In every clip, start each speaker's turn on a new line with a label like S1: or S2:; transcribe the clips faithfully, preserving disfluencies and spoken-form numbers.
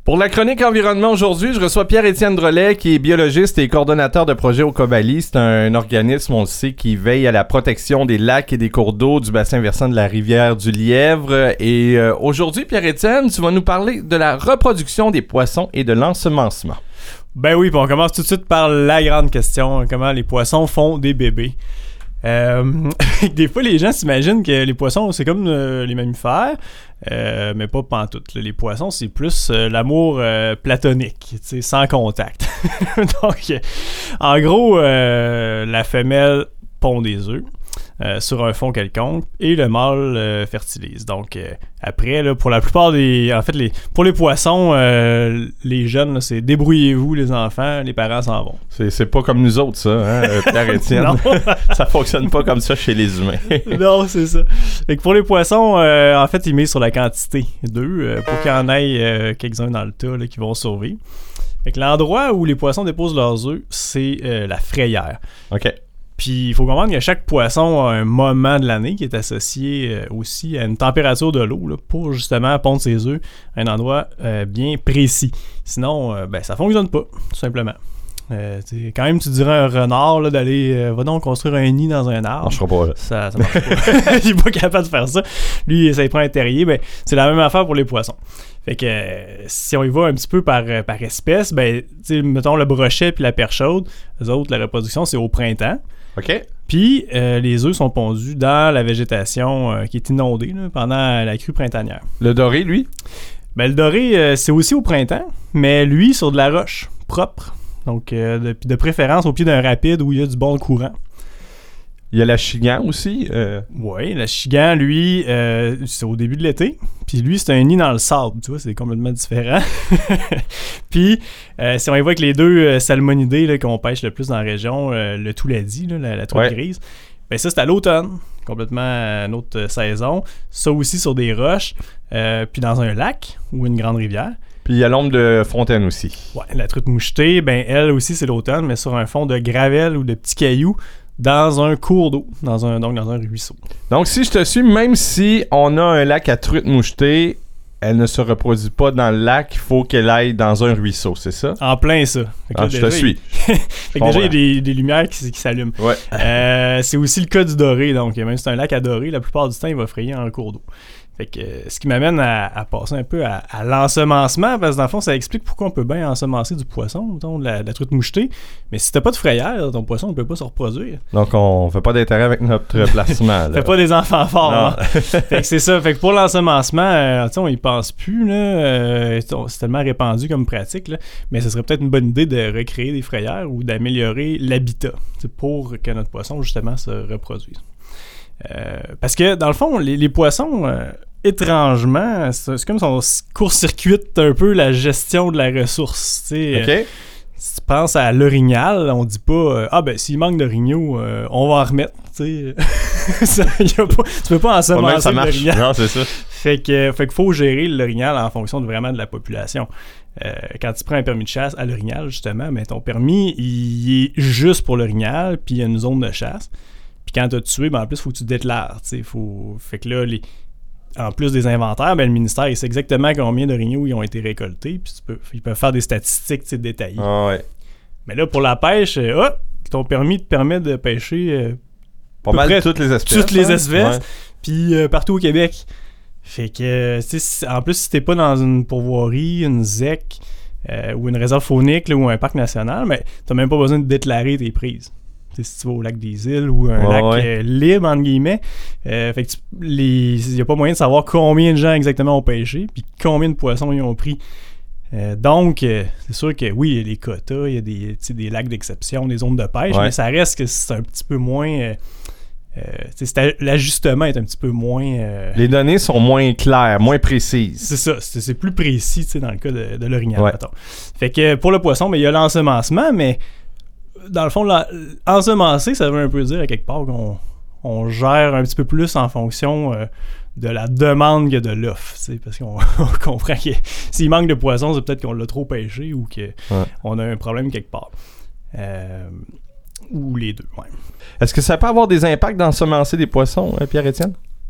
S1: Pour la chronique environnement aujourd'hui, je reçois Pierre-Étienne Drolet, qui est biologiste et coordonnateur de projet au Cobali. C'est un organisme, on le sait, qui veille à la protection des lacs et des cours d'eau du bassin versant de la rivière du Lièvre. Et euh, aujourd'hui, Pierre-Étienne, tu vas nous parler de la reproduction des poissons et de l'ensemencement.
S2: Ben oui, puis on commence tout de suite par la grande question, comment les poissons font des bébés. Euh, des fois, les gens s'imaginent que les poissons, c'est comme euh, les mammifères, euh, mais pas pantoute. Là. Les poissons, c'est plus euh, l'amour euh, platonique, sans contact. Donc, euh, en gros, euh, la femelle pond des œufs euh, sur un fond quelconque et le mâle euh, fertilise. Donc, euh, après, là, pour la plupart des... En fait, les, pour les poissons, euh, les jeunes, là, c'est débrouillez-vous, les enfants, les parents s'en vont.
S1: C'est, c'est pas comme nous autres, ça, hein, euh, Pierre-Étienne?
S2: Non.
S1: Ça fonctionne pas comme ça chez les humains.
S2: Non, c'est ça. Fait que pour les poissons, euh, en fait, ils misent sur la quantité d'œufs euh, pour qu'il y en ait euh, quelques-uns dans le tas là, qui vont survivre. Fait que l'endroit où les poissons déposent leurs œufs, c'est euh, la frayère.
S1: OK.
S2: Puis il faut comprendre que chaque poisson a un moment de l'année qui est associé euh, aussi à une température de l'eau là, pour justement pondre ses œufs à un endroit euh, bien précis. Sinon, euh, ben ça fonctionne pas, tout simplement. Euh, quand même, tu dirais à un renard là, d'aller euh, va donc construire un nid dans un arbre.
S1: Ça marchera pas, là.
S2: Ça, ça marche pas. Il est pas capable de faire ça. Lui, ça il prend un terrier. Ben, c'est la même affaire pour les poissons. Fait que euh, si on y va un petit peu par, euh, par espèce, ben, tu sais, mettons le brochet puis la perche chaude, eux autres, la reproduction, c'est au printemps.
S1: OK.
S2: Puis, euh, les œufs sont pondus dans la végétation euh, qui est inondée là, pendant la crue printanière.
S1: Le doré, lui?
S2: Ben, le doré, euh, c'est aussi au printemps, mais lui, sur de la roche propre. Donc, euh, de, de préférence au pied d'un rapide où il y a du bon courant.
S1: Il y a la chigan aussi. Euh...
S2: Oui, la chigan, lui, euh, c'est au début de l'été. Puis lui, c'est un nid dans le sable. Tu vois, c'est complètement différent. Puis, euh, si on y voit avec les deux euh, salmonidés là, qu'on pêche le plus dans la région, euh, le touladi, là, la, la truite
S1: ouais.
S2: grise, ben ça, c'est à l'automne. Complètement une autre saison. Ça aussi sur des roches. Euh, puis dans un lac ou une grande rivière.
S1: Puis il y a l'ombre de fontaine aussi.
S2: Ouais, la truite mouchetée, ben elle aussi, c'est l'automne, mais sur un fond de gravelle ou de petits cailloux. Dans un cours d'eau, dans un, donc dans un ruisseau.
S1: Donc, si je te suis, même si on a un lac à truite mouchetée, elle ne se reproduit pas dans le lac, il faut qu'elle aille dans un ruisseau, c'est ça?
S2: En plein ça. Fait que
S1: ah,
S2: là,
S1: je
S2: déjà,
S1: te suis.
S2: Il... fait que déjà, il y a des, des lumières qui, qui s'allument.
S1: Ouais.
S2: Euh, c'est aussi le cas du doré. Donc, même si c'est un lac à doré, la plupart du temps, il va frayer en cours d'eau. Fait que, euh, ce qui m'amène à, à passer un peu à, à l'ensemencement, parce que dans le fond, ça explique pourquoi on peut bien ensemencer du poisson, de la, de la truite mouchetée. Mais si t'as pas de frayère, ton poisson ne peut pas se reproduire.
S1: Donc, on fait pas d'intérêt avec notre placement.
S2: Fait pas des enfants forts. Hein? Fait que c'est ça. Fait que pour l'ensemencement, euh, on y pense plus. Là, euh, c'est tellement répandu comme pratique. Là, mais ce serait peut-être une bonne idée de recréer des frayères ou d'améliorer l'habitat pour que notre poisson, justement, se reproduise. Euh, parce que, dans le fond, les, les poissons... Euh, étrangement, c'est, c'est comme si on court-circuite un peu la gestion de la ressource. T'sais.
S1: OK.
S2: Si tu penses à l'orignal, on dit pas euh, ah ben s'il manque d'orignaux, euh, on va en remettre. ça, y a pas, tu peux pas ensemencer
S1: ça marche.
S2: l'orignal.
S1: Non, c'est ça.
S2: Fait que fait qu'il faut gérer l'orignal en fonction de, vraiment de la population. Euh, quand tu prends un permis de chasse à l'orignal, justement, ben, ton permis, il est juste pour l'orignal, puis il y a une zone de chasse. Puis quand tu as tué, ben, en plus, il faut que tu déclares. Faut... Fait que là, les... en plus des inventaires, ben, le ministère, il sait exactement combien d'orignaux ils ont été récoltés, puis tu peux, ils peuvent faire des statistiques détaillées.
S1: Ah ouais.
S2: Mais là, pour la pêche, euh, oh, ton permis te permet de pêcher euh,
S1: pas mal près, toutes les espèces.
S2: Toutes les
S1: hein?
S2: espèces,
S1: ouais.
S2: puis euh, partout au Québec. Fait que, euh, en plus, si t'es pas dans une pourvoirie, une Z E C euh, ou une réserve faunique là, ou un parc national, ben, t'as même pas besoin de déclarer tes prises. T'sais, si tu vas au lac des Îles ou un
S1: ouais,
S2: lac
S1: ouais.
S2: Euh, libre, entre guillemets, euh, fait que il n'y a pas moyen de savoir combien de gens exactement ont pêché puis combien de poissons ils ont pris. Euh, donc, euh, c'est sûr que oui, il y a des quotas, il y a des, des lacs d'exception, des zones de pêche,
S1: ouais.
S2: mais ça reste que c'est un petit peu moins... Euh, euh, c'est, l'ajustement est un petit peu moins... Euh,
S1: Les données sont moins claires, moins précises.
S2: C'est ça, c'est, c'est plus précis dans le cas de, de l'orignal.
S1: Ouais.
S2: Fait que pour le poisson, ben, il y a l'ensemencement, mais dans le fond, ensemencer, ça veut un peu dire à quelque part qu'on on gère un petit peu plus en fonction euh, de la demande que de l'offre. Parce qu'on on comprend que s'il manque de poissons, c'est peut-être qu'on l'a trop pêché ou qu'on ouais. a un problème quelque part. Euh, ou les deux, ouais.
S1: Est-ce que ça peut avoir des impacts d'ensemencer des poissons, hein, Pierre-Étienne?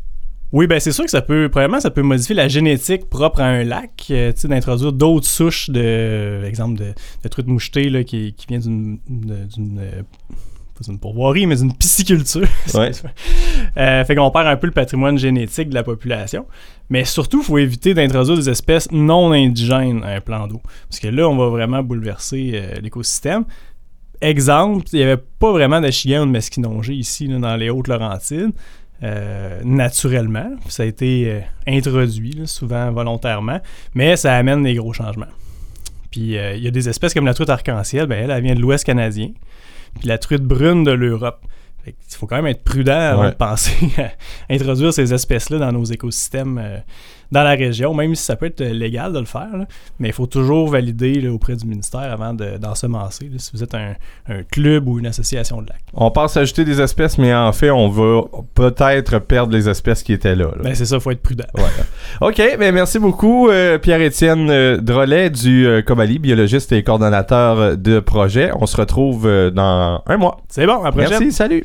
S2: Oui, ben c'est sûr que ça peut, premièrement, ça peut modifier la génétique propre à un lac, euh, tu sais, d'introduire d'autres souches de, exemple, de, de truites mouchetées là, qui, qui vient d'une, d'une, euh, pas d'une pourvoirie, mais d'une pisciculture.
S1: Ouais.
S2: euh, fait qu'on perd un peu le patrimoine génétique de la population. Mais surtout, il faut éviter d'introduire des espèces non indigènes à un plan d'eau. Parce que là, on va vraiment bouleverser euh, l'écosystème. Exemple, il n'y avait pas vraiment d'achigan ou de mesquinongé ici, là, dans les Hautes-Laurentides. Euh, naturellement. Ça a été euh, introduit, là, souvent volontairement, mais ça amène des gros changements. Puis il euh, y a des espèces comme la truite arc-en-ciel, ben, elle, elle vient de l'Ouest canadien, puis la truite brune de l'Europe. Il faut quand même être prudent avant ouais. de penser à introduire ces espèces-là dans nos écosystèmes euh, dans la région, même si ça peut être légal de le faire, là, mais il faut toujours valider là, auprès du ministère avant de, d'ensemencer, là, si vous êtes un, un club ou une association de lacs.
S1: On pense ajouter des espèces, mais en fait, on va peut-être perdre les espèces qui étaient là. là.
S2: Ben c'est ça, il faut être prudent.
S1: Ouais. OK, ben merci beaucoup, euh, Pierre-Étienne euh, Drolet du euh, Cobali, biologiste et coordonnateur de projet. On se retrouve euh, dans un mois.
S2: C'est bon, à la prochaine.
S1: Merci, salut.